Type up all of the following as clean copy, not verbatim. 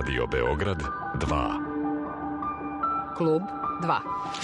Radio Beograd 2. Klub 2.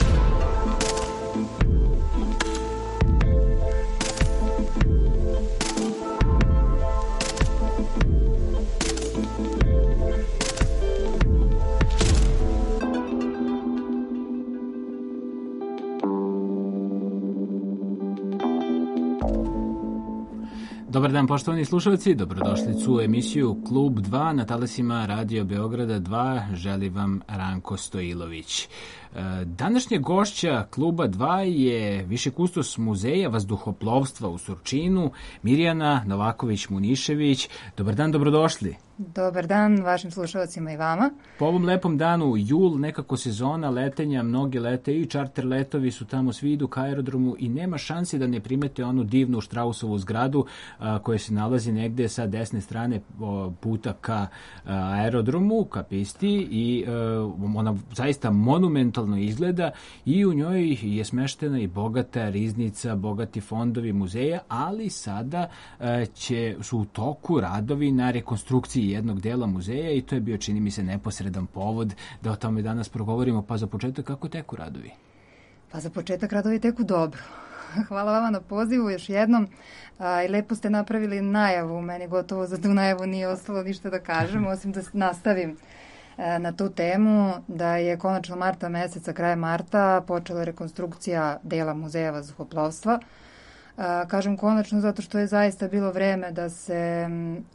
Dobar dan, poštovani slušalci, dobrodošli u emisiju Klub 2 na talasima Radio Beograda 2, želi vam Ranko Stojilović. Današnja gošća Kluba 2 je višekustos muzeja vazduhoplovstva u Surčinu, Mirjana Novaković-Munišević. Dobar dan, dobrodošli. Dobar dan vašim slušalcima i vama. Po ovom lepom danu, jul, nekako sezona letenja, mnogi lete i čarter letovi su tamo, svi idu ka aerodromu i nema šanse da ne primete onu divnu Štrausovu zgradu koja se nalazi negde sa desne strane puta ka aerodromu, ka pisti i ona zaista monumentalno izgleda i u njoj je smeštena i bogata riznica, bogati fondovi muzeja, ali sada su u toku radovi na rekonstrukciji jednog dela muzeja i to je bio, čini mi se, neposredan povod da o tome danas progovorimo. Pa za početak, kako teku radovi? Pa za početak radovi teku dobro. Hvala vama na pozivu još jednom. I lepo ste napravili najavu. Meni gotovo za tu najavu nije ostalo ništa da kažem, osim da nastavim na tu temu, da je konačno marta meseca, krajem marta, počela rekonstrukcija dela muzeja vazduhoplovstva. Kažem konačno zato što je zaista bilo vreme da se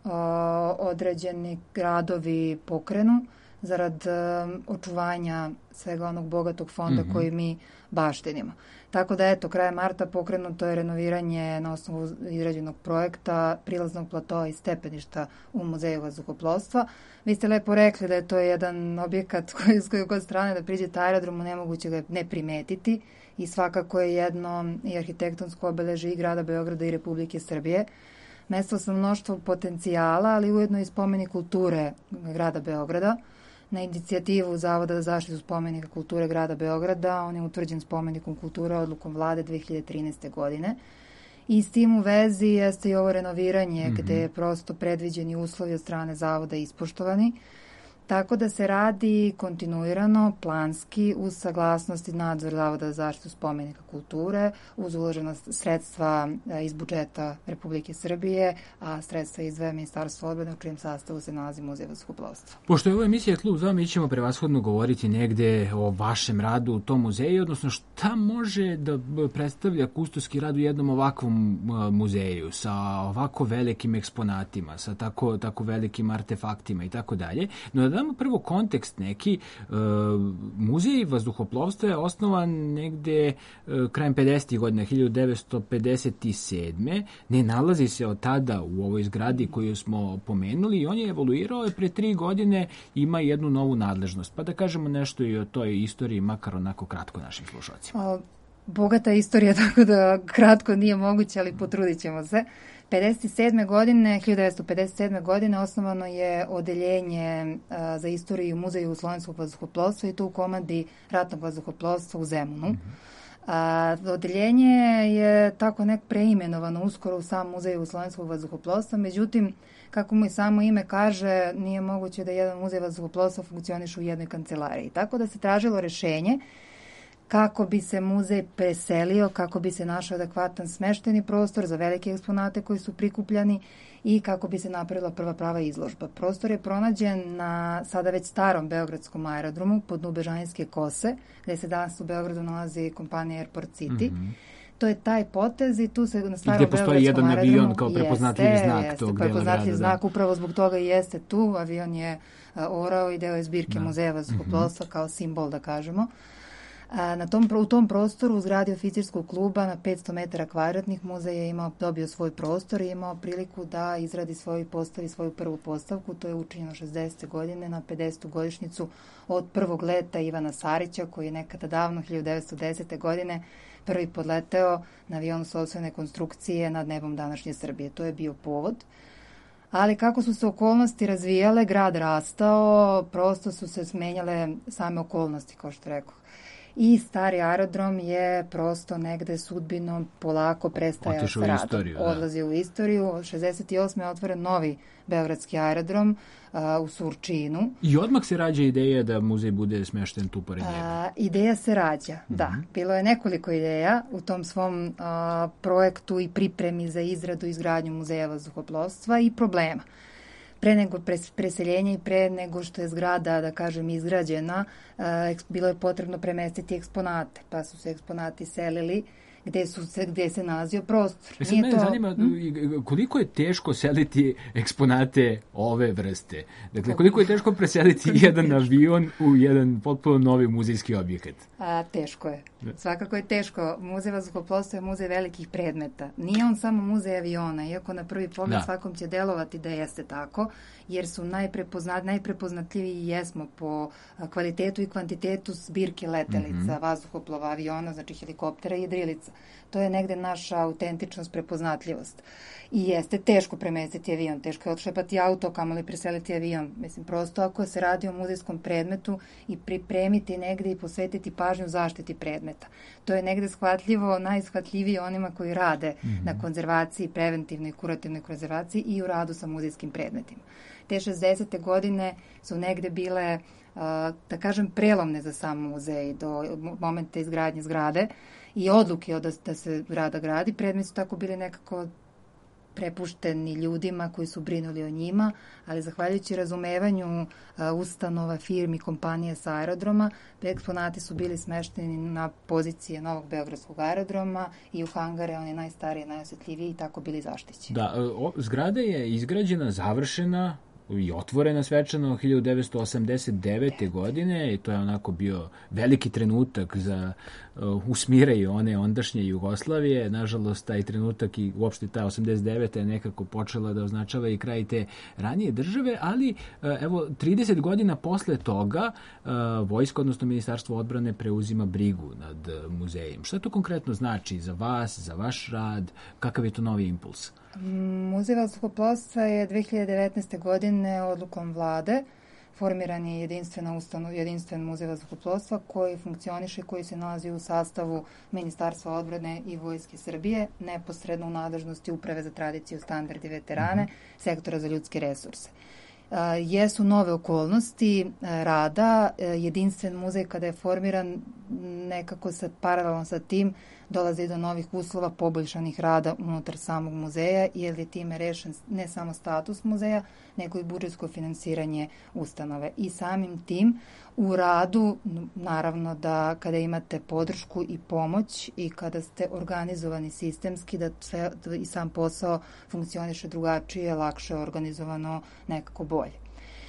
određeni gradovi pokrenu zarad očuvanja svega onog bogatog fonda koji mi baštinimo. Tako da eto, krajem marta pokrenuto je renoviranje na osnovu izrađenog projekta prilaznog platoa i stepeništa u muzeju vazduhoplovstva. Vi ste lepo rekli da je to jedan objekat s koje god strane da priđete aerodromu, nemoguće ga ne primetiti i svakako je jedno i arhitektonsko obeležje i grada Beograda i Republike Srbije. Mesto sa mnoštvo potencijala, ali ujedno i spomenik kulture grada Beograda. Na inicijativu Zavoda za zaštitu spomenika kulture grada Beograda, on je utvrđen spomenikom kulture odlukom vlade 2013. godine. I s tim u vezi jeste i ovo renoviranje gde je prosto predviđeni uslovi od strane Zavoda ispoštovani. Tako da se radi kontinuirano, planski, uz saglasnost i nadzor Zavoda za zaštitu spomenika kulture, uz uložena sredstva iz budžeta Republike Srbije, a sredstva izdvaja Ministarstvo odbrane u čijem sastavu se nalazi Muzej vazduhoplovstva. Pošto je ovo emisija Klub 2, mi ćemo prevashodno govoriti negde o vašem radu u tom muzeju, odnosno šta može da predstavlja kustoski rad u jednom ovakvom muzeju, sa ovako velikim eksponatima, sa tako velikim artefaktima i tako dalje. No da damo prvo kontekst neki. Muzej vazduhoplovstva je osnovan negde krajem 50. godina, 1957. Ne nalazi se od tada u ovoj zgradi koju smo pomenuli i on je evoluirao pre 3 godine, ima jednu novu nadležnost. Pa da kažemo nešto i o toj istoriji, makar onako kratko našim slušalcima. Bogata istorija, tako da kratko nije moguće, ali potrudit ćemo se. 1957. godine osnovano je odeljenje za istoriju Muzeju jugoslovenskog vazduhoplovstva i to u komandi ratnog vazduhoplovstva u Zemunu. Odeljenje je tako preimenovano uskoro u sam Muzej jugoslovenskog vazduhoplovstva, međutim, kako mu i samo ime kaže, nije moguće da jedan muzej vazduhoplovstva funkcioniše u jednoj kancelariji. Tako da se tražilo rešenje kako bi se muzej preselio, kako bi se našao adekvatan smešteni prostor za velike eksponate koji su prikupljani i kako bi se napravila prva prava izložba. Prostor je pronađen na sada već starom beogradskom aerodromu pod dnu Bežanijske kose, gde se danas u Beogradu nalazi kompanija Airport City. To je taj potez i tu se na starom beogradskom aerodromu... Gde postoji jedan avion kao prepoznatljivi znak tog dela grada. Prepoznatljivi znak, upravo zbog toga i jeste tu. Avion je orao i deo je zbirke muzeja vazduhoplovstva kao simbol, da kažemo. U tom prostoru u zgradi oficirskog kluba na 500 metara kvadratnih muzej je dobio svoj prostor i imao priliku da postavi svoju prvu postavku. To je učinjeno 60. godine na 50. godišnjicu od prvog leta Ivana Sarića, koji je nekada davno 1910. godine prvi podleteo na avionu sopstvene konstrukcije nad nebom današnje Srbije. To je bio povod. Ali kako su se okolnosti razvijale, grad rastao, prosto su se smenjale same okolnosti, kao što rekao. i stari aerodrom je prosto negde sudbinom polako prestajao sa radom. Odlazi u istoriju. Od 68. je otvoren novi beogradski aerodrom u Surčinu. I odmah se rađa ideja da muzej bude smešten tu pored njega. Ideja se rađa, da. Bilo je nekoliko ideja u tom svom projektu i pripremi za izradu i izgradnju muzeja vazduhoplovstva i problema. Pre nego preseljenja i pre nego što je zgrada, da kažem, izgrađena, bilo je potrebno premestiti eksponate, pa su se eksponati selili gde se nalazio prostor. Sad mene zanima koliko je teško seliti eksponate ove vrste? Dakle, koliko je teško preseliti jedan avion u jedan potpuno novi muzejski objekat? Teško je. Svakako je teško. Muzej vazduhoplovstva je muzej velikih predmeta. Nije on samo muzej aviona, iako na prvi pogled svakom će delovati da jeste tako, jer su najprepoznatljiviji jesmo po kvalitetu i kvantitetu zbirke letelica, vazduhoplova, aviona, znači helikoptera i jedrilica. To je negde naša autentičnost, prepoznatljivost. I jeste teško premestiti avion, teško je odšlepati auto, kamoli preseliti avion. Mislim, prosto ako se radi o muzejskom predmetu i pripremiti negde i posvetiti pažnju zaštiti predmeta. To je negde shvatljivo, najshvatljivije onima koji rade na konzervaciji, preventivnoj i kurativnoj konzervaciji i u radu sa muzejskim predmetima. Te 60. godine su negde bile, da kažem, prelomne za sam muzej do momenta izgradnje zgrade i odluke da se zgrada gradi. Predmeti su tako bili nekako prepušteni ljudima koji su brinuli o njima, ali zahvaljujući razumevanju ustanova, firmi, kompanije sa aerodroma, eksponati su bili smešteni na pozicije novog beogradskog aerodroma i u hangare, oni najstariji, najosjetljiviji i tako bili zaštićeni. Da, zgrada je izgrađena, završena i otvorena svečano 1989. godine i to je onako bio veliki trenutak za usmiraju one ondašnje Jugoslavije. Nažalost, taj trenutak i uopšte ta 89. je nekako počela da označava i kraj te ranije države, ali evo 30 godina posle toga vojska, odnosno Ministarstvo odbrane preuzima brigu nad muzejem. Šta to konkretno znači za vas, za vaš rad? Kakav je to novi impuls? Muzej vazduhoplovstva je 2019. godine odlukom vlade formiran je jedinstven muzej vazduhoplovstva koji funkcioniše, koji se nalazi u sastavu Ministarstva odbrane i Vojske Srbije, neposredno u nadležnosti Uprave za tradiciju, standard i veterane, Sektora za ljudske resurse. Jesu nove okolnosti rada, jedinstven muzej kada je formiran nekako paralelno sa tim dolazi do novih uslova poboljšanih rada unutar samog muzeja, jer je time rešen ne samo status muzeja, nego i budžetsko finansiranje ustanove. I samim tim u radu, naravno da kada imate podršku i pomoć i kada ste organizovani sistemski, da i sam posao funkcioniše drugačije, lakše organizovano, nekako bolje.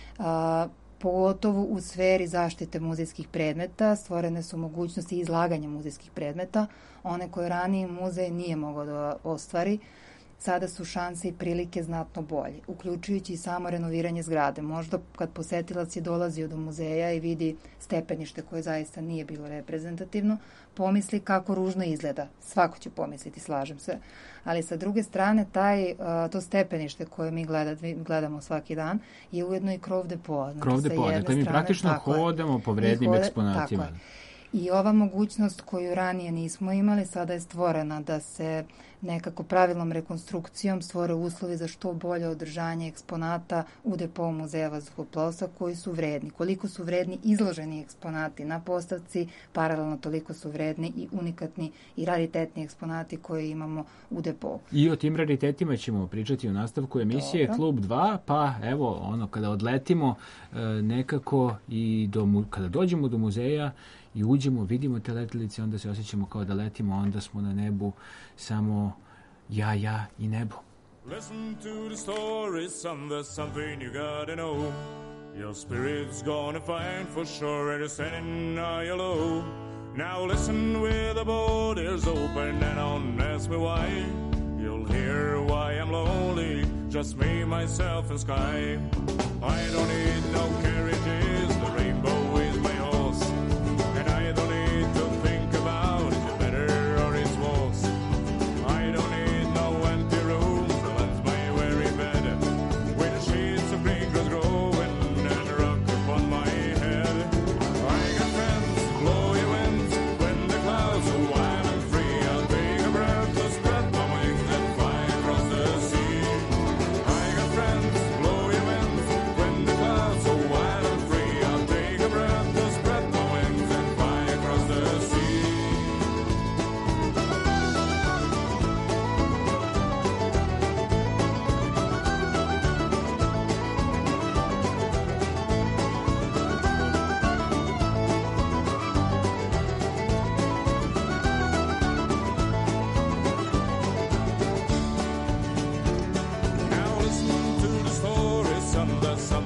Pogotovo u sferi zaštite muzejskih predmeta stvorene su mogućnosti izlaganja muzejskih predmeta, one koje ranije muzej nije mogao da ostvari. Sada su šanse i prilike znatno bolje, uključujući i samo renoviranje zgrade. Možda kad posetilac je dolazio do muzeja i vidi stepenište koje zaista nije bilo reprezentativno, pomisli kako ružno izgleda. Svako će pomisliti, slažem se. Ali sa druge strane, to stepenište koje mi gledamo svaki dan je ujedno i krov depoa. Krov depoa, dakle mi praktično hodamo po vrednim eksponatima. Tako je. I ova mogućnost koju ranije nismo imali, sada je stvorena da se nekako pravilnom rekonstrukcijom stvore uslovi za što bolje održanje eksponata u depou muzeja vazduhoplovstva koji su vredni. Koliko su vredni izloženi eksponati na postavci, paralelno toliko su vredni i unikatni i raritetni eksponati koje imamo u depou. I o tim raritetima ćemo pričati u nastavku emisije. Dobro. Klub 2, pa evo, kada odletimo nekako i kada dođemo do muzeja i uđemo, vidimo te letelice, onda se osjećamo kao da letimo, onda smo na nebu samo ja i nebo. Listen to the story, son, there's something you gotta know. Your spirit's gonna find for sure and you're standing high low. Now listen with the both ears open and don't ask me why. You'll hear why I'm lonely, just me, myself and sky. I don't need no carriages, the rainbow is my horse. And I don't need to think about is it better or it's worse. I don't need no empty rooms, that's my very bed. With the sheets of green grass growing and a rock upon my head. I got friends, blowy winds,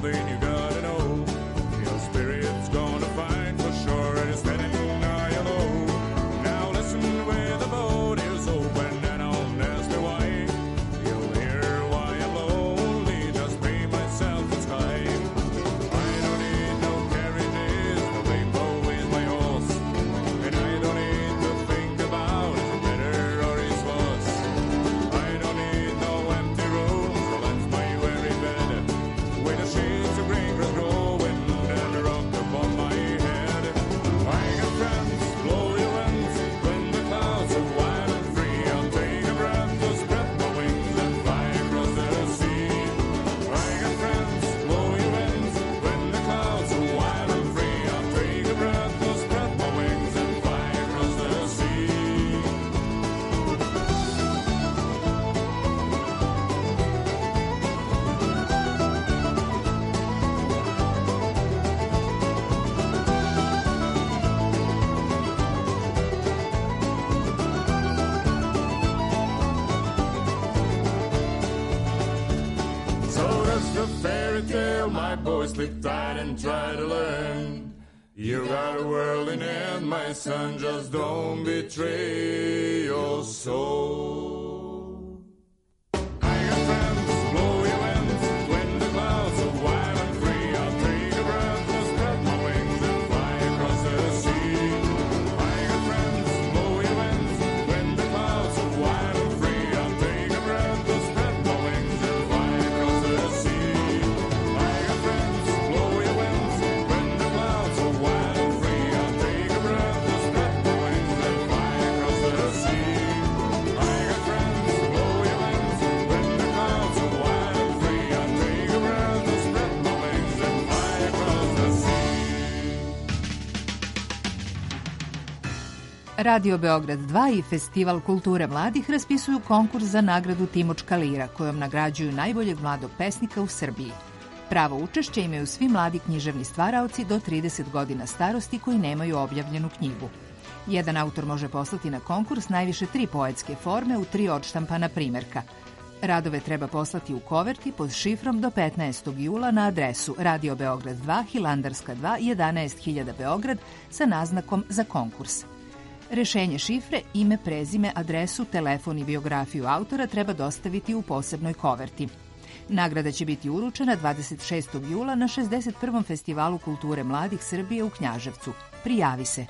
something you gotta know. Your spirit's gonna find for sure it is standing high low. Now listen where the boat is open and I'll ask you why. You'll hear why I'm lonely, just me, myself, and sky. I don't need no carriages, no rainbow is my horse. And I don't need to think about is it better or is worse. I don't need no empty rooms, so that's my very bed. With the sheets of green grass growing and a rock upon my head. I got friends, blow your winds, when the clouds are wild and free. I'll take a breath to spread my wings and fly across the sea. I got friends, blow your winds, when the clouds are wild and free. I'll take a breath to spread my wings and fly across the sea. So that's the fairy tale, my boy, sleep tight and try to learn. You got a world in end, my son, just don't betray your soul. I got friends, blow your winds, when the clouds are wild and free. I'll take a breath to spread my wings and fly across the sea. I got friends, blow your winds, when the clouds are wild and free. I'll take a breath to spread my wings and fly across the sea. I got friends, blow your winds, when the clouds are wild and free. I'll take a breath to spread my wings and fly across the sea. I got friends, blow your winds, when the clouds are wild and free. I'll take a breath to spread my wings and fly across the sea. Radio Beograd 2 i Festival kulture mladih raspisuju konkurs za nagradu Timočka lira, kojom nagrađuju najboljeg mladog pesnika u Srbiji. Pravo učešće imaju svi mladi književni stvaraoci do 30 godina starosti koji nemaju objavljenu knjigu. Jedan autor može poslati na konkurs najviše 3 poetske forme u 3 odštampana primerka. Radove treba poslati u koverti pod šifrom do 15. jula na adresu Radio Beograd 2, Hilandarska 2, 11.000 Beograd sa naznakom za konkurs. Rešenje šifre, ime, prezime, adresu, telefon i biografiju autora treba dostaviti u posebnoj koverti. Nagrada će biti uručena 26. jula na 61. Festivalu kulture mladih Srbije u Knjaževcu. Prijavi se.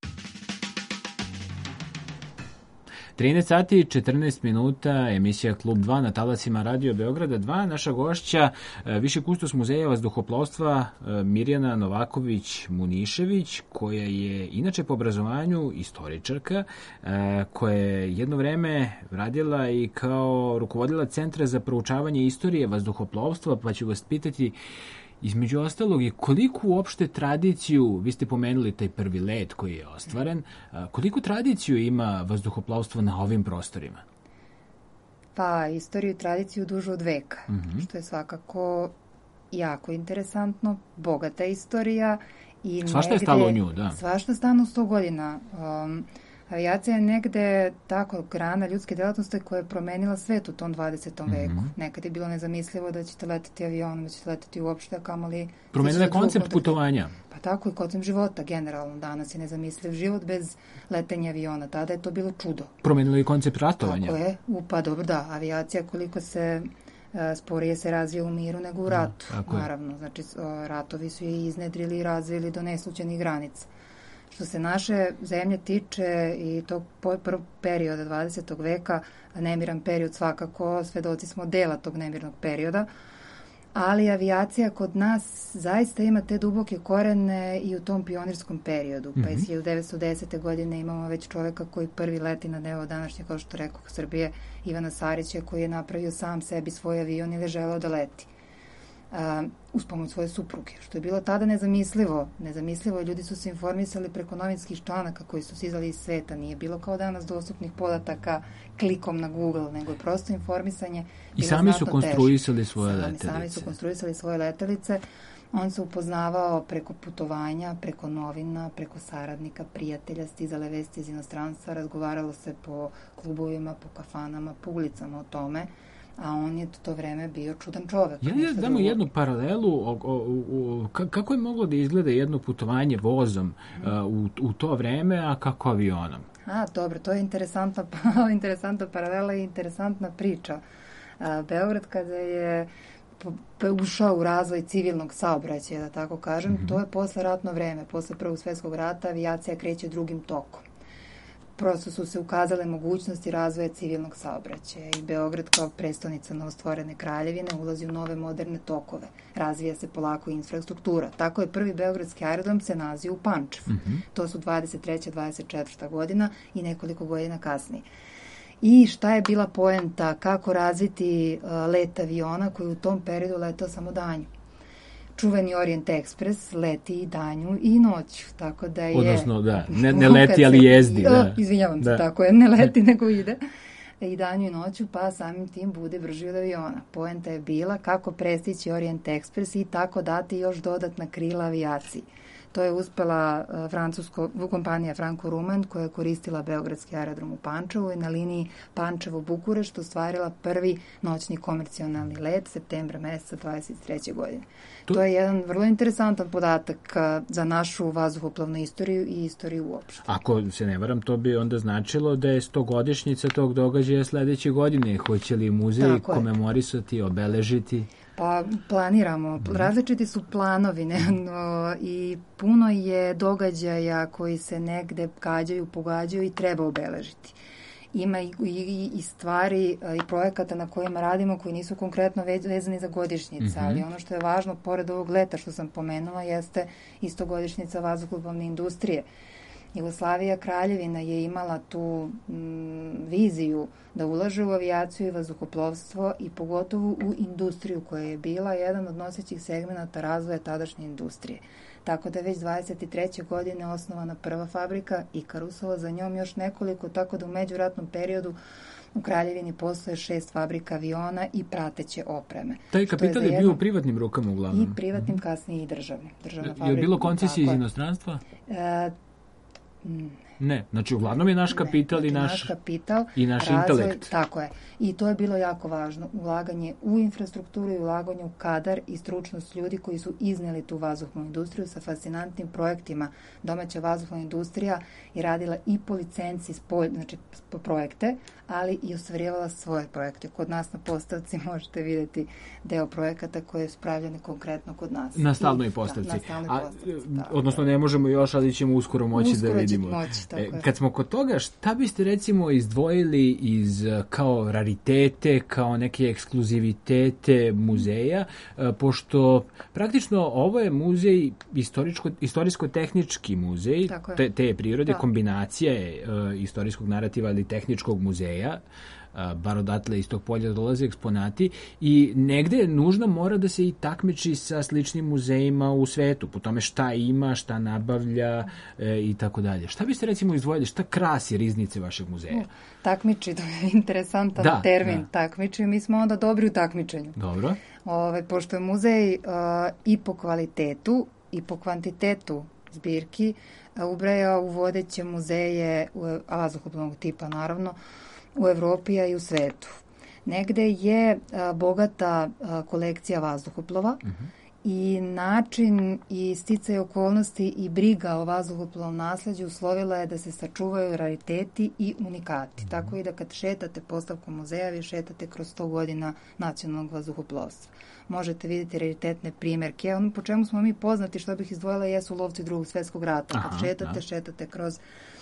13 sati i 14 minuta, emisija Klub 2 na talasima Radio Beograda 2. Naša gošća, viši kustos muzeja vazduhoplovstva Mirjana Novaković-Munišević, koja je inače po obrazovanju istoričarka, koja je jedno vreme radila i kao rukovodila Centra za proučavanje istorije vazduhoplovstva, pa ću vas pitati između ostalog je koliko uopšte tradiciju, vi ste pomenuli taj prvi let koji je ostvaren, koliko tradiciju ima vazduhoplovstvo na ovim prostorima? Pa, istoriju i tradiciju dužu od veka, što je svakako jako interesantno, bogata istorija. I svašta je stalo u nju, da. Svašta stano 100 godina. Avijacija je negde tako grana ljudske delatnosti koja je promenila svet u tom 20. veku. Nekad je bilo nezamislivo da ćete leteti avionom, da ćete leteti uopšte, kamoli... Promenila je koncept putovanja. Pa tako i koncept života generalno. Danas je nezamisliv život bez letenja aviona. Tada je to bilo čudo. Promenila je koncept ratovanja. Tako je. Pa dobro, da. Avijacija koliko se sporije se razvija u miru nego u ratu. Naravno. Znači, ratovi su je iznedrili i razvili do neslućenih granica. Što se naše zemlje tiče i tog prvog perioda 20. veka, nemiran period svakako, svedoci smo dela tog nemirnog perioda, ali avijacija kod nas zaista ima te duboke korene i u tom pionirskom periodu. Pa iz 1910. godine imamo već čoveka koji prvi leti na deo današnje, kao što rekao, Srbije, Ivana Sarića, koji je napravio sam sebi svoj avion ili je želeo da leti. Uz pomoć svoje supruge, što je bilo tada nezamislivo. Nezamislivo, ljudi su se informisali preko novinskih članaka koji su stizali iz sveta. Nije bilo kao danas dostupnih podataka klikom na Google, nego je prosto informisanje. I sami su konstruisali svoje letelice. Sami su konstruisali svoje letelice. On se upoznavao preko putovanja, preko novina, preko saradnika, prijatelja, stizale vesti iz inostranstva, razgovaralo se po klubovima, po kafanama, po ulicama o tome. a on je to vreme bio čudan čovek. Ja damo jednu paralelu, kako je moglo da izgleda jedno putovanje vozom u to vreme, a kako avionom? Dobro, to je interesantna paralela i interesantna priča. Beograd kada je ušao u razvoj civilnog saobraćaja, da tako kažem, to je posle ratno vreme. Posle Prvog svjetskog rata avijacija kreće drugim tokom. Prosto su se ukazale mogućnosti razvoja civilnog saobraćaja i Beograd kao prestonica novostvorene kraljevine ulazi u nove moderne tokove. Razvija se polako infrastruktura. Tako je prvi beogradski aerodrom se nalazio u Pančevu. To su 23. 24. godina i nekoliko godina kasnije. I šta je bila poenta, kako razviti let aviona koji u tom periodu letao samo danju. Čuveni Orient Express leti i danju i noću, tako da je... Odnosno, da, ne leti, ali jezdi. Da. Izvinjavam se, tako je, ne leti, nego ide. I danju i noću, pa samim tim bude brži od aviona. Poenta je bila kako prestići Orient Express i tako dati još dodatna krila avijaciji. To je uspela kompanija Franco-Rumen koja je koristila beogradski aerodrom u Pančevu i na liniji Pančevo-Bukurešt ostvarila prvi noćni komercijalni let septembra meseca 23. godine. To je jedan vrlo interesantan podatak za našu vazduhoplovnu istoriju i istoriju uopšte. Ako se ne varam, to bi onda značilo da je 100-godišnjica tog događaja sledeće godine. Hoće li muzej komemorisati, obeležiti? Pa planiramo. Različiti su planovi i puno je događaja koji se negde gađaju, pogađaju i treba obeležiti. Ima i stvari i projekata na kojima radimo koji nisu konkretno vezani za godišnjice, ali ono što je važno, pored ovog leta što sam pomenula, jeste isto godišnjica vazduhoplovne industrije. Jugoslavija Kraljevina je imala tu viziju da ulaže u avijaciju i vazduhoplovstvo i pogotovo u industriju koja je bila jedan od nosećih segmenata razvoja tadašnje industrije. Tako da je već 23. godine osnovana prva fabrika Ikarusova, za njom još nekoliko, tako da u međuratnom periodu u Kraljevini postoje 6 fabrika aviona i prateće opreme. Taj kapital je bio u privatnim rukama uglavnom. I privatnim, kasnije i državnim. Je bilo koncesije iz inostranstva? Ne, znači uglavnom je naš kapital i naš kapital, i naš razvoj, intelekt. Tako je. I to je bilo jako važno. Ulaganje u infrastrukturu i ulaganje u kadar i stručnost ljudi koji su izneli tu vazduhoplovnu industriju sa fascinantnim projektima. Domaća vazduhoplovna industrija je radila i po licenci, znači po projekte, ali i ostvarivala svoje projekte. Kod nas na postavci možete vidjeti deo projekata koje su pravljene konkretno kod nas. Na stalnoj postavci. Odnosno ne možemo još, ali ćemo uskoro moći da vidimo. Kad smo kod toga, šta biste recimo izdvojili iz kao raritete, kao neke ekskluzivitete muzeja, pošto praktično ovo je muzej, istorijsko-tehnički muzej te prirode, kombinacija je istorijskog narativa ili tehničkog muzeja, bar odatle iz tog polja dolaze eksponati i negde nužno mora da se i takmiči sa sličnim muzejima u svetu, po tome šta ima, šta nabavlja i tako dalje. Šta biste recimo izdvojili, šta krasi riznice vašeg muzeja? Takmiči, to je interesantan termin, takmiči. Mi smo onda dobri u takmičenju. Dobro. Pošto je muzej i po kvalitetu i po kvantitetu zbirki ubraja u vodeće muzeje vazduhoplovnog tipa, naravno, u Evropi i u svetu. Negde je bogata kolekcija vazduhoplova i način i sticaj okolnosti i briga o vazduhoplovnom nasleđu uslovila je da se sačuvaju rariteti i unikati. Tako i da kad šetate postavkom muzeja, vi šetate kroz 100 godina nacionalnog vazduhoplovstva. Možete vidjeti raritetne primjerke. Ono po čemu smo mi poznati, što bih izdvojila, jesu lovci Drugog svjetskog rata. Kad šetate kroz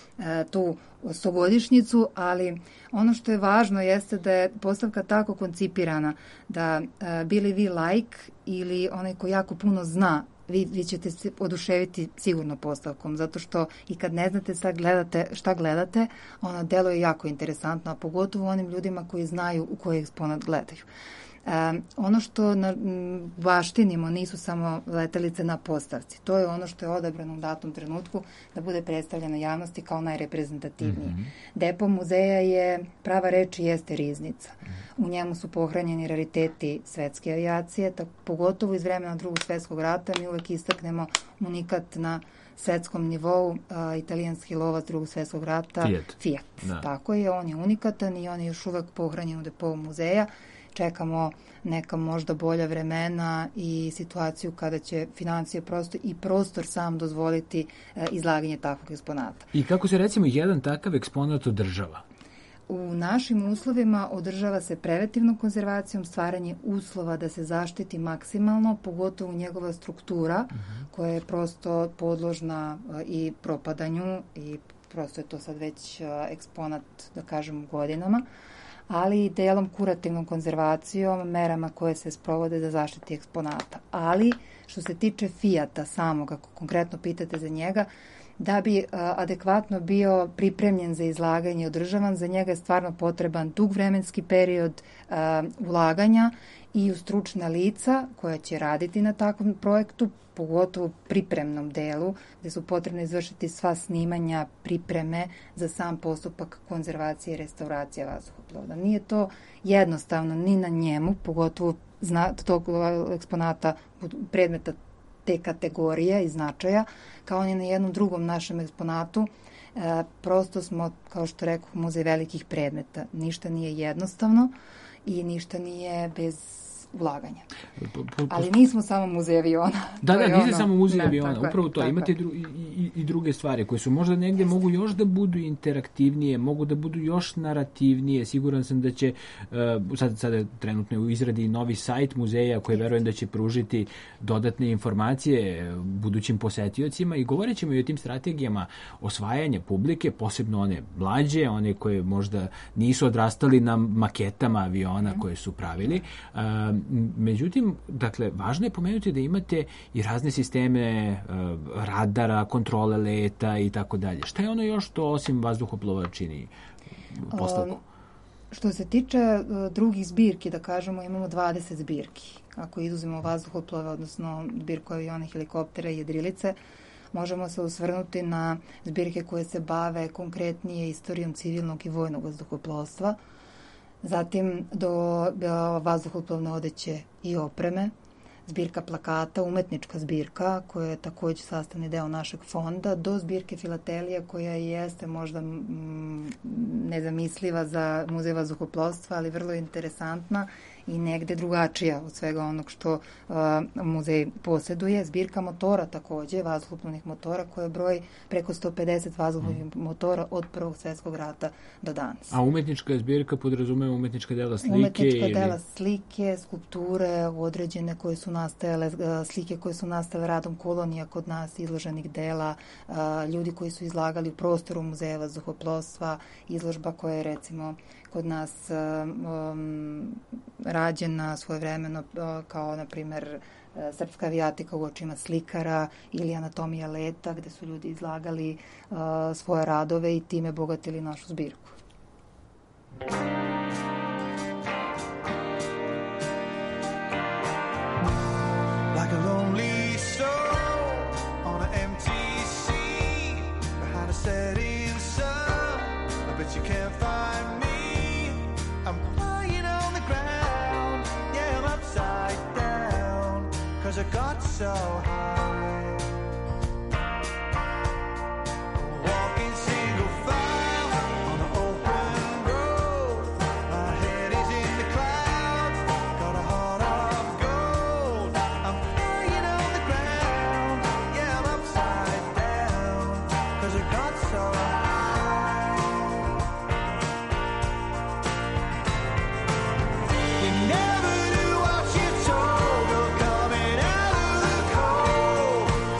tu 100-godišnjicu, ali ono što je važno jeste da je postavka tako koncipirana da bili vi laik ili onaj ko jako puno zna, vi ćete se oduševiti sigurno postavkom, zato što i kad ne znate šta gledate, ona deluje jako interesantno, a pogotovo onim ljudima koji znaju u koji eksponat gledaju. Ono što baštinimo nisu samo letelice na postavci. To je ono što je odabrano u datom trenutku da bude predstavljeno javnosti kao najreprezentativnije. Depo muzeja je, prava reč, jeste riznica. U njemu su pohranjeni rariteti svetske avijacije, pogotovo iz vremena Drugog svjetskog rata. Mi uvek istaknemo unikat na svetskom nivou, italijanski lovac Drugog svjetskog rata, Fiat. Tako je, on je unikatan i on je još uvek pohranjen u depovu muzeja. čekamo neka možda bolja vremena i situaciju kada će financije prosto i prostor sam dozvoliti izlaganje takvog eksponata. I kako se recimo jedan takav eksponat održava? U našim uslovima održava se preventivnom konzervacijom, stvaranje uslova da se zaštiti maksimalno, pogotovo njegova struktura koja je prosto podložna i propadanju i prosto je to sad već eksponat, da kažem, godinama, ali i delom kurativnom konzervacijom, merama koje se sprovode za zaštiti eksponata. Ali, što se tiče Fijata samog, ako konkretno pitate za njega, da bi adekvatno bio pripremljen za izlaganje i održavan, za njega je stvarno potreban dug vremenski period ulaganja i u stručna lica koja će raditi na takvom projektu, pogotovo pripremnom delu, gde su potrebne izvršiti sva snimanja, pripreme za sam postupak konzervacije i restauracije vazduhoplova. Nije to jednostavno ni na njemu, pogotovo tog eksponata, predmeta te kategorije i značaja, kao ni na jednom drugom našem eksponatu. Prosto smo, kao što rekao, muzej velikih predmeta. Ništa nije jednostavno i ništa nije bez ulaganja. Ali nismo samo muzej aviona. Da, niste samo muzej aviona. Upravo to. Imate i druge stvari koje su možda negdje mogu još da budu interaktivnije, mogu da budu još narativnije. Siguran sam da će, sada je trenutno u izradi novi sajt muzeja koji verujem da će pružiti dodatne informacije budućim posetiocima i govorit ćemo i o tim strategijama osvajanja publike, posebno one mlađe, one koje možda nisu odrastali na maketama aviona koje su pravili. Međutim, dakle, važno je pomenuti da imate i razne sisteme radara, kontrole leta i tako dalje. Šta je ono još što osim vazduhoplova čini postavku? Što se tiče drugih zbirki, da kažemo, imamo 20 zbirki. Ako izuzmemo vazduhoplove, odnosno zbirku aviona, helikoptera i jedrilice, možemo se osvrnuti na zbirke koje se bave konkretnije istorijom civilnog i vojnog vazduhoplovstva, zatim do vazduhoplovne odeće i opreme, zbirka plakata, umetnička zbirka koja je također sastavni deo našeg fonda, do zbirke filatelije koja jeste možda nezamisliva za muzej vazduhoplovstva, ali vrlo interesantna i negde drugačija od svega onog što muzej posjeduje. Zbirka motora također, vazduhoplovnih motora koja broji preko 150 vazduhoplovnih motora od Prvog svjetskog rata do danas. A umetnička zbirka podrazumeva umetnička dela slike? Umetnička dela slike, skulpture određene koje su nastajale, slike koje su nastale radom kolonija kod nas, izloženih dela, ljudi koji su izlagali u prostoru muzeja vazduhoplovstva, izložba koja je recimo kod nas rađena svojevremeno kao, na primjer, Srpska avijatika u očima slikara ili Anatomija leta, gde su ljudi izlagali svoje radove i time bogatili našu zbirku. Like a lonely soul on an empty sea behind a setting sun, I bet you can't find me. I'm lying on the ground, yeah, I'm upside down, 'cause I got so high. Walking single file on an open road, my head is in the clouds, got a heart of gold. I'm lying on the ground, yeah, I'm upside down, 'cause I got so high. Never knew what you told, you're coming out of the cold.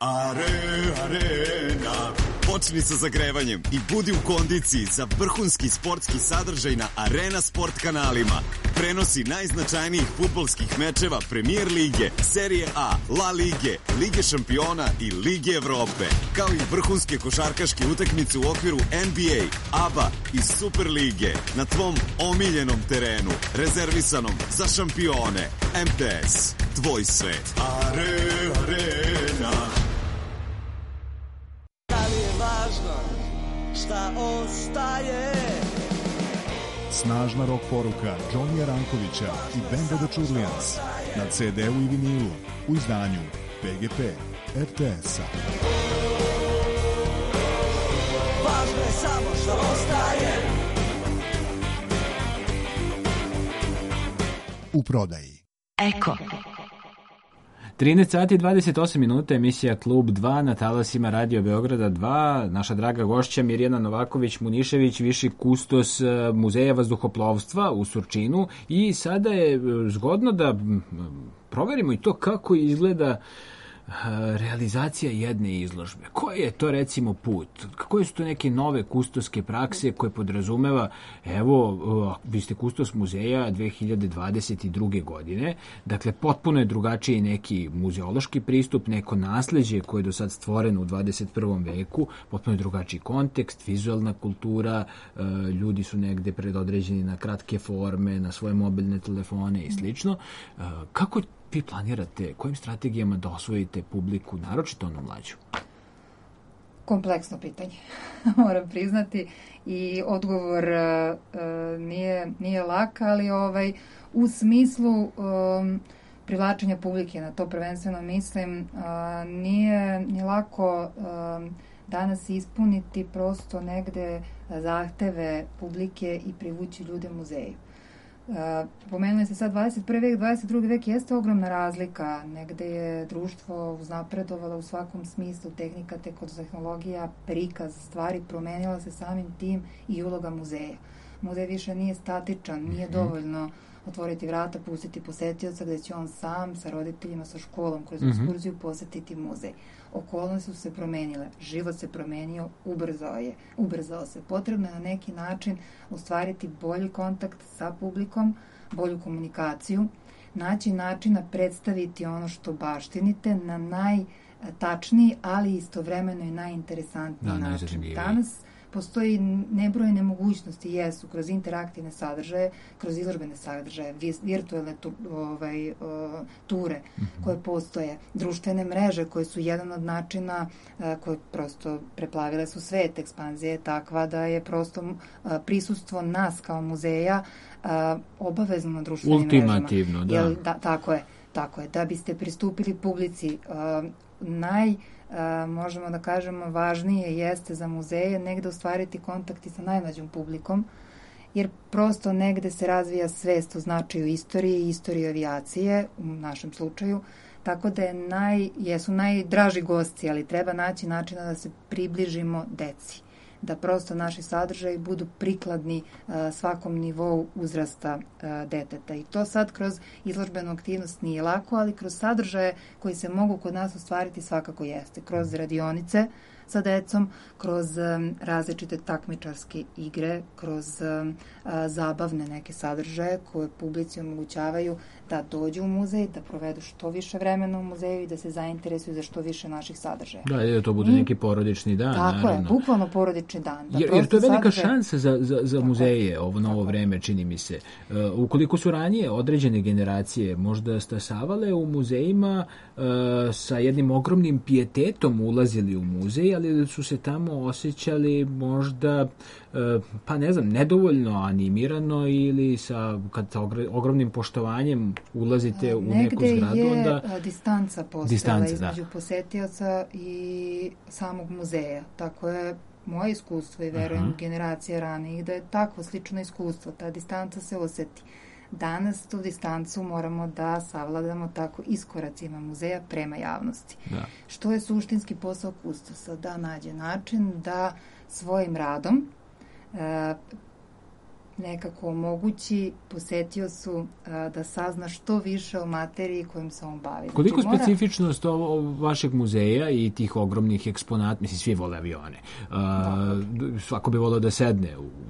Arena. Počni sa zagrevanjem i budi u kondiciji za vrhunski sportski sadržaj na Arena Sport kanalima. Prenosi najznačajnijih fudbalskih mečeva Premier lige, Serije A, La Lige, Lige šampiona i Lige Evrope, kao i vrhunske košarkaške utakmice u okviru NBA, ABA i Super lige na tvom omiljenom terenu, rezervisanom za šampione. MTS, tvoj svet. Arena. Šta ostaje? Snažna rock poruka Johnnyja Rankovića i benda The Chudlijans na CD-u i vinilu u izdanju PGP RTS-a. Važno je samo što ostaje. U prodaji. Eko. 13 sati 28 minuta, emisija Klub 2 na talasima Radio Beograda 2. Naša draga gošća Mirjana Novaković-Munišević, viši kustos Muzeja vazduhoplovstva u Surčinu. I sada je zgodno da proverimo i to kako izgleda realizacija jedne izložbe. Koji je to recimo put? Koje su to neke nove kustoske prakse koje podrazumeva, evo, vi ste kustos muzeja 2022. godine, dakle potpuno je drugačiji neki muzeološki pristup, neko nasleđe koje je do sad stvoreno u 21. veku, potpuno je drugačiji kontekst, vizualna kultura, ljudi su negde predodređeni na kratke forme, na svoje mobilne telefone i slično. Kako vi planirate, kojim strategijama da osvojite publiku, naročito onu mlađu? Kompleksno pitanje, moram priznati. I odgovor nije lak, ali u smislu privlačenja publike, na to prvenstveno mislim, nije lako danas ispuniti prosto negde zahteve publike i privući ljude muzeju. Pomenuli se sad 21. vek, 22. vek jeste ogromna razlika. Negde je društvo uznapredovalo u svakom smislu, tehnika, tehnologija, prikaz stvari, promenila se samim tim i uloga muzeja. Muzej više nije statičan, nije dovoljno otvoriti vrata, pustiti posetioca gde će on sam sa roditeljima, sa školom kroz ekskurziju posetiti muzej. Okolnosti su se promenile, život se promenio, ubrzao se. Potrebno je na neki način ostvariti bolji kontakt sa publikom, bolju komunikaciju, naći načina predstaviti ono što baštinite na najtačniji, ali istovremeno i najinteresantniji način. Danas postoji nebrojene mogućnosti, jesu kroz interaktivne sadržaje, kroz izložbene sadržaje, virtualne ture koje postoje, društvene mreže koje su jedan od načina koje prosto preplavile su svet. Ekspanzija je takva da je prosto prisustvo nas kao muzeja obavezno na društvenim mrežama. Ultimativno, da. Tako je. Da biste pristupili publici, možemo da kažemo, važnije jeste za muzeje negde ostvariti kontakti sa najmlađom publikom, jer prosto negde se razvija svest o značaju istorije i istorije avijacije, u našem slučaju, tako da jesu najdraži gosti, ali treba naći načina da se približimo deci, da prosto naši sadržaji budu prikladni svakom nivou uzrasta deteta. I to sad kroz izložbenu aktivnost nije lako, ali kroz sadržaje koji se mogu kod nas ostvariti svakako jeste. Kroz radionice sa decom, kroz različite takmičarske igre, kroz zabavne neke sadržaje koje publici omogućavaju da dođu u muzej, da provedu što više vremena u muzeju i da se zainteresuju za što više naših sadržaja. Da to bude neki porodični dan, tako naravno. Je, bukvalno porodični dan. Jer to je velika šansa za muzeje, ovo novo vreme, čini mi se. Ukoliko su ranije određene generacije možda stasavale u muzejima sa jednim ogromnim pijetetom ulazili u muzej, ali su se tamo osjećali možda, pa ne znam, nedovoljno animirano ili sa ogromnim poštovanjem ulazite u neku zgradu. Negde je distanca postojala između posetioca i samog muzeja. Tako je moje iskustvo i verujem generacije ranijih da je takvo slično iskustvo. Ta distanca se oseti. Danas tu distancu moramo da savladamo tako iskoracima muzeja prema javnosti. Da. Što je suštinski posao kustosa? Da nađe način da svojim radom nekako omogući posetiocu da sazna što više o materiji kojim se on bavi. Koliko specifičnost vašeg muzeja i tih ogromnih eksponata, mislim, svi vole avione. Svako bi volao da sedne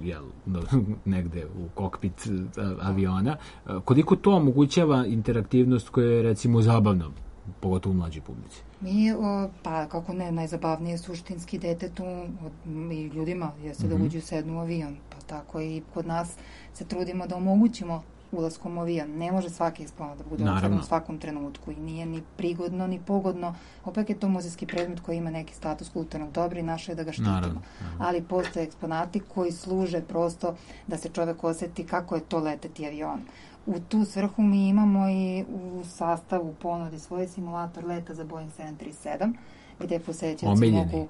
negde u kokpit aviona. Koliko to omogućava interaktivnost koja je, recimo, zabavna, pogotovo u mlađoj publici? Mi, pa kako ne, najzabavnije suštinski detetu i ljudima jeste da uđu sednu u avion. Pa tako i kod nas se trudimo da omogućimo ulaskom u avion. Ne može svaki eksponat da bude otvoren u svakom trenutku i nije ni prigodno, ni pogodno. Opet je to muzejski predmet koji ima neki status kulturnog dobra i naše je da ga štitimo. Naravno. Ali postoje eksponati koji služe prosto da se čovek oseti kako je to leteti avion. U tu svrhu mi imamo i u sastavu ponudi svoj simulator leta za Boeing 737, gde posetioci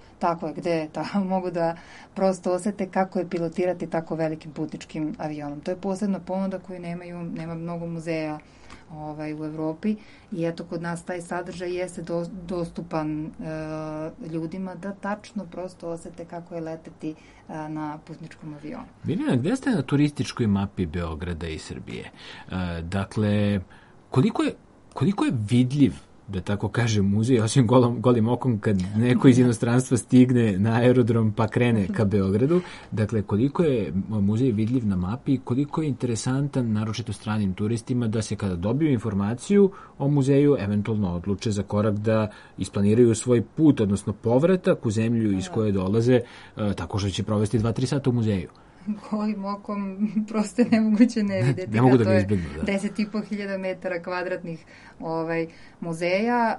mogu da prosto osete kako je pilotirati tako velikim putničkim avionom. To je posebna ponuda koju nema mnogo muzeja u Evropi i eto kod nas taj sadržaj jeste dostupan ljudima da tačno prosto osete kako je leteti na putničkom avionu. Biljana, gde ste na turističkoj mapi Beograda i Srbije? Dakle, koliko je vidljiv, da tako kažem, muzej, osim golim okom kad neko iz inostranstva stigne na aerodrom pa krene ka Beogradu. Dakle, koliko je muzej vidljiv na mapi, koliko je interesantan, naročito stranim turistima, da se kada dobiju informaciju o muzeju, eventualno odluče za korak da isplaniraju svoj put, odnosno povratak u zemlju iz koje dolaze, tako što će provesti 2-3 sata u muzeju. Golim okom prosto nemoguće ne vidjeti. Ne mogu da ga izbjegnu, da. 10.500 metara kvadratnih muzeja.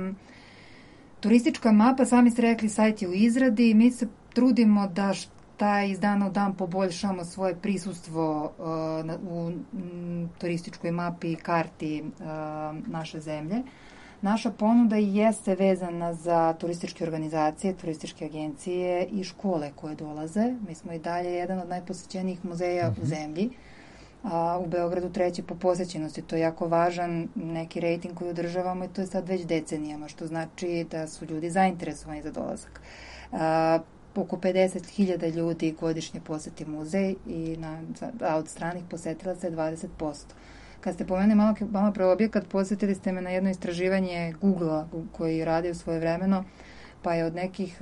Turistička mapa, sami ste rekli, sajt je u izradi. Mi se trudimo da iz dana u dan poboljšamo svoje prisustvo u turističkoj mapi i karti naše zemlje. Naša ponuda jeste vezana za turističke organizacije, turističke agencije i škole koje dolaze. Mi smo i dalje jedan od najposećenijih muzeja u zemlji. U Beogradu 3. po posećenosti. To je jako važan neki rejting koji održavamo i to je sad već decenijama, što znači da su ljudi zainteresovani za dolazak. Oko 50.000 ljudi godišnje poseti muzej a od stranih posetilaca je 20%. Kad ste pomenuli malo pre objekat, podsjetili ste me na jedno istraživanje Google-a koji radi u svoje vremeno, pa je od nekih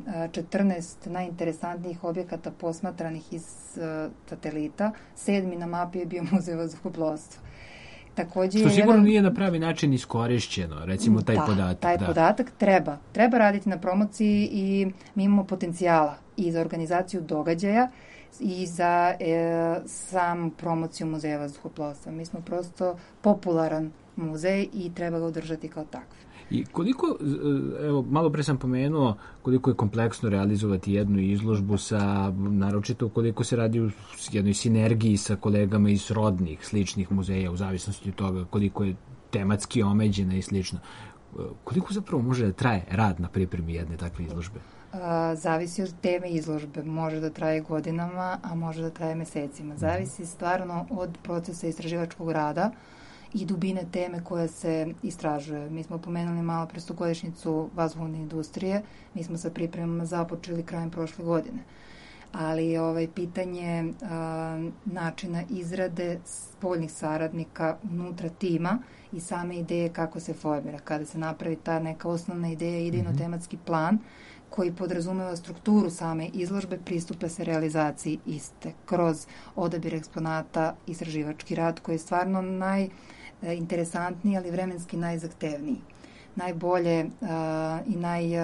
14 najinteresantnijih objekata posmatranih iz satelita, 7. na mapi je bio muzej vazduhoplovstva. Takođe što sigurno nije na pravi način iskorišćeno, recimo taj podatak. Taj podatak treba raditi na promociji i mi imamo potencijala i za organizaciju događaja i za samu promociju muzeja vazduhoplovstva. Mi smo prosto popularan muzej i treba ga održati kao takv. I koliko, evo, malo pre sam pomenuo koliko je kompleksno realizovati jednu izložbu naročito koliko se radi u jednoj sinergiji sa kolegama iz srodnih, sličnih muzeja, u zavisnosti od toga koliko je tematski omeđena i slično. Koliko zapravo može da traje rad na pripremi jedne takve izložbe? Zavisi od teme izložbe. Može da traje godinama, a može da traje mesecima. Zavisi stvarno od procesa istraživačkog rada i dubine teme koja se istražuje. Mi smo pomenuli malo pre 100-godišnjicu vazduhoplovne industrije. Mi smo sa pripremama započeli krajem prošle godine. Ali pitanje načina izrade spoljnih saradnika unutra tima i same ideje kako se formira. Kada se napravi ta neka osnovna ideja, idejno-tematski plan koji podrazumeva strukturu same izložbe, pristupe se realizaciji iste kroz odabir eksponata, istraživački rad koji je stvarno najinteresantniji, ali vremenski najzahtevniji. Najbolje i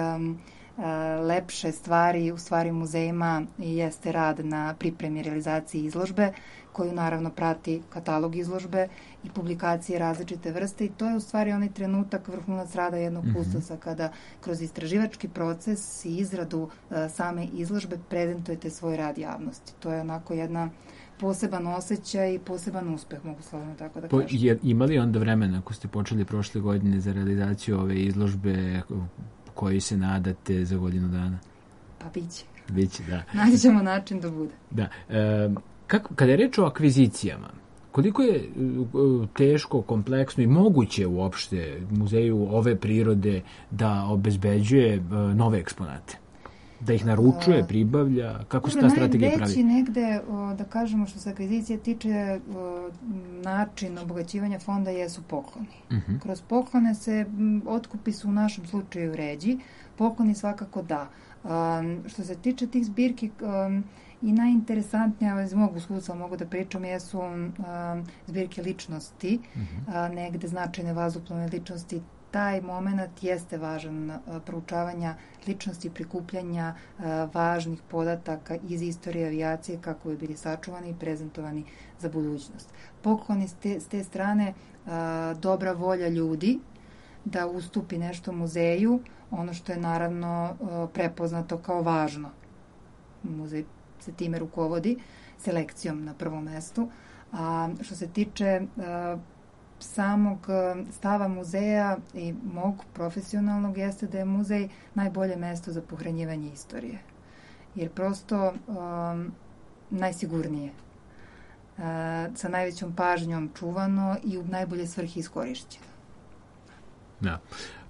najlepše stvari u stvari muzejima jeste rad na pripremi realizaciji izložbe, koju naravno prati katalog izložbe i publikacije različite vrste i to je u stvari onaj trenutak, vrhunac rada jednog kustosa kada kroz istraživački proces i izradu same izložbe prezentujete svoj rad javnosti. To je onako jedna poseban osjećaj i poseban uspeh, mogu slobodno tako da kažem. Ima li onda vremena, ako ste počeli prošle godine za realizaciju ove izložbe, koji se nadate za godinu dana? Pa biće. Biće, da. Naći ćemo način da bude. Da. Kada je reč o akvizicijama, koliko je teško, kompleksno i moguće uopšte muzeju ove prirode da obezbeđuje nove eksponate? Da ih naručuje, pribavlja? Kako se ta strategija pravi? Najveći negde, da kažemo, što se akvizicije tiče, način obogaćivanja fonda jesu pokloni. Kroz poklone se, otkupi su u našem slučaju ređi, pokloni svakako da. Što se tiče tih zbirki, i najinteresantnije, iz mog iskustva mogu da pričam, jesu zbirke ličnosti, negde značajne vazduhoplovne ličnosti. Taj moment jeste važan, proučavanja ličnosti, prikupljanja važnih podataka iz istorije avijacije kako bi bili sačuvani i prezentovani za budućnost. Pokloni s te strane, dobra volja ljudi da ustupi nešto muzeju, ono što je naravno prepoznato kao važno. Muzej se time rukovodi, selekcijom na prvom mestu. A što se tiče samog stava muzeja i mog profesionalnog, jeste da je muzej najbolje mesto za pohranjivanje istorije. Jer prosto najsigurnije, sa najvećom pažnjom čuvano i u najbolje svrhe iskorišćeno. Da.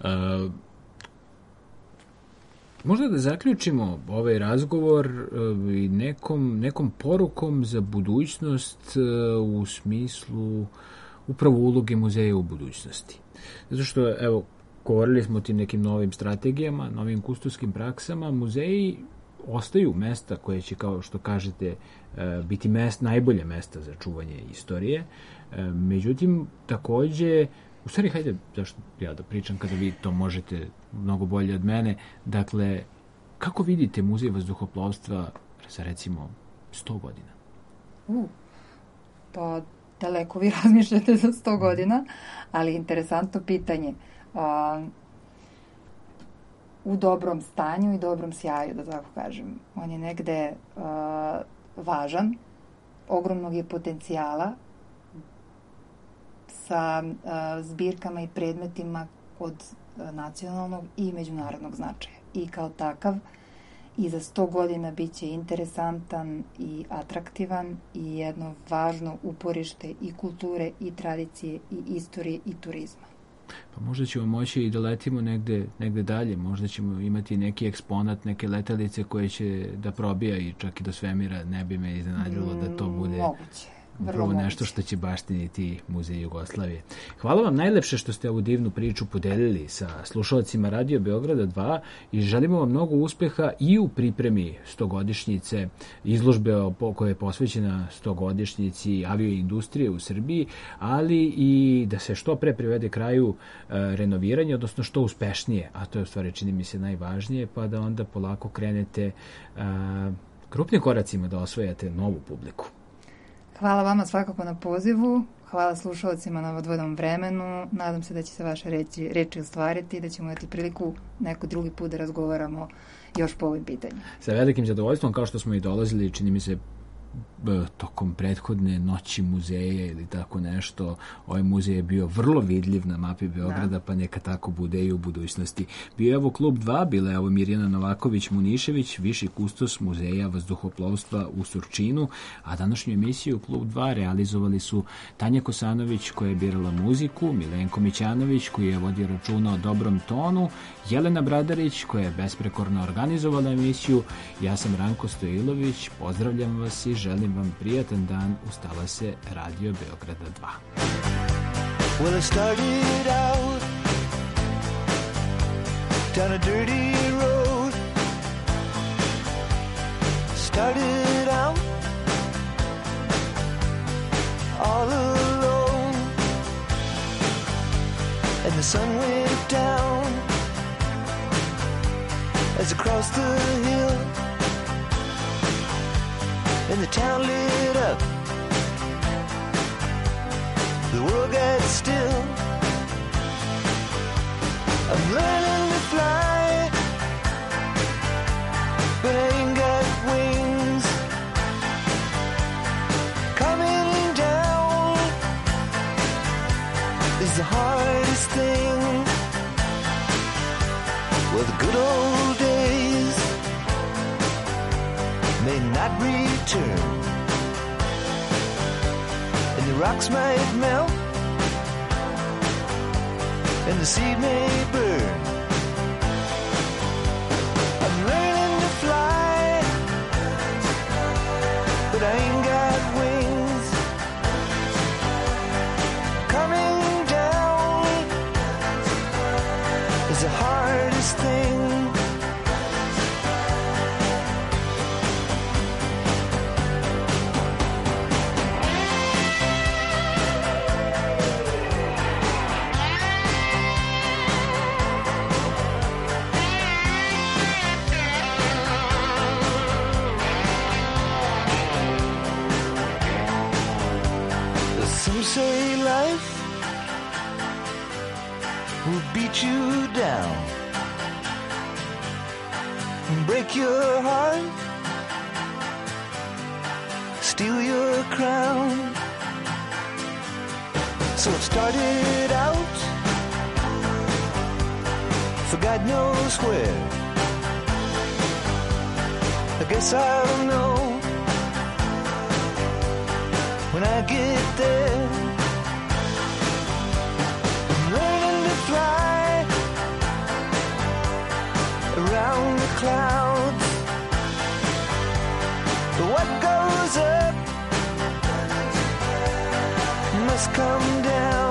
Možda da zaključimo ovaj razgovor i nekom porukom za budućnost u smislu upravo uloge muzeja u budućnosti. Zato što, evo, govorili smo o tim nekim novim strategijama, novim kustorskim praksama, muzeji ostaju mesta koje će, kao što kažete, biti najbolje mesta za čuvanje istorije. Međutim, takođe, u stvari, hajde, zašto ja da pričam kada vi to možete mnogo bolje od mene. Dakle, kako vidite muzej vazduhoplovstva za, recimo, 100 godina? Pa, daleko vi razmišljate za 100 godina, ali interesantno pitanje. U dobrom stanju i dobrom sjaju, da tako kažem. On je negde važan, ogromnog je potencijala, sa zbirkama i predmetima od nacionalnog i međunarodnog značaja. I kao takav, i za 100 godina bit će interesantan i atraktivan i jedno važno uporište i kulture, i tradicije, i istorije, i turizma. Pa možda ćemo moći i da letimo negde dalje, možda ćemo imati neki eksponat, neke letelice koje će da probija i čak i do svemira. Ne bi me iznenadilo da to bude moguće. Upravo nešto što će baštiniti Muzej Jugoslavije. Hvala vam najlepše što ste ovu divnu priču podelili sa slušalcima Radio Beograda 2 i želimo vam mnogo uspeha i u pripremi 100-godišnjice izložbe koja je posvećena 100-godišnjici avioindustrije u Srbiji, ali i da se što pre privede kraju renoviranje, odnosno što uspešnije, a to je u stvari, čini mi se, najvažnije, pa da onda polako krenete krupnim koracima da osvajate novu publiku. Hvala vama svakako na pozivu, hvala slušalcima na odvojenom vremenu, nadam se da će se vaše reči ostvariti i da ćemo imati priliku neko drugi put da razgovaramo još po ovim pitanjima. Sa velikim zadovoljstvom, kao što smo i dolazili, čini mi se, tokom prethodne noći muzeja ili tako nešto, ovaj muzej je bio vrlo vidljiv na mapi Beograda, pa neka tako bude i u budućnosti. Bio je ovo Klub 2, bila je ovo Mirjana Novaković-Munišević, viši kustos Muzeja vazduhoplovstva u Surčinu, a današnju emisiju Klub 2 realizovali su Tanja Kosanović, koja je birala muziku, Milenko Mićanović, koji je vodio računa o dobrom tonu, Jelena Bradarić, koja je besprekorno organizovala emisiju, ja sam Ranko Stojilović, pozdravljam vas i želim vam prijatan dan uz talase Radio Beograda 2. Well, I started out down a dirty road. Started out all alone. And the sun went down as I crossed the hill. And the town lit up, the world got still. I'm learning to fly, but I ain't got wings. Coming down is the hardest thing. Well, the good old days may not return, and the rocks might melt, and the seed may burn. I'm learning to fly. shoot you down, break your heart, steal your crown. So it started out for God knows where. I guess I'll know when I get there. I'm learning to fly around the clouds. But what goes up must come down.